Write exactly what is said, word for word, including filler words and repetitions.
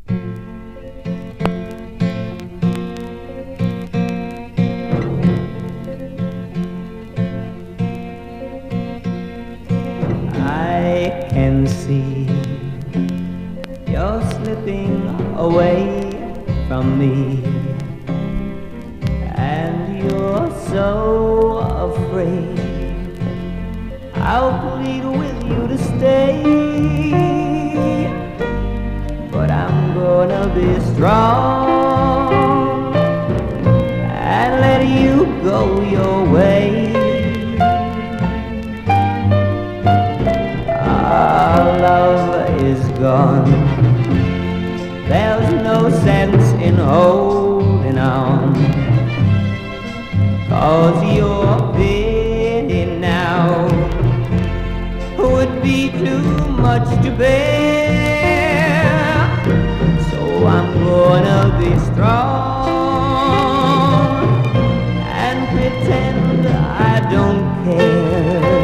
I can see you're slipping away from me, and you're so afraid I'll plead with you to stay, but I'm gonna be strong and let you go your way. Our love is gone, there's no sense in holding on, 'cause your pity now would be too much to bear. So I'm gonna be strong and pretend I don't care.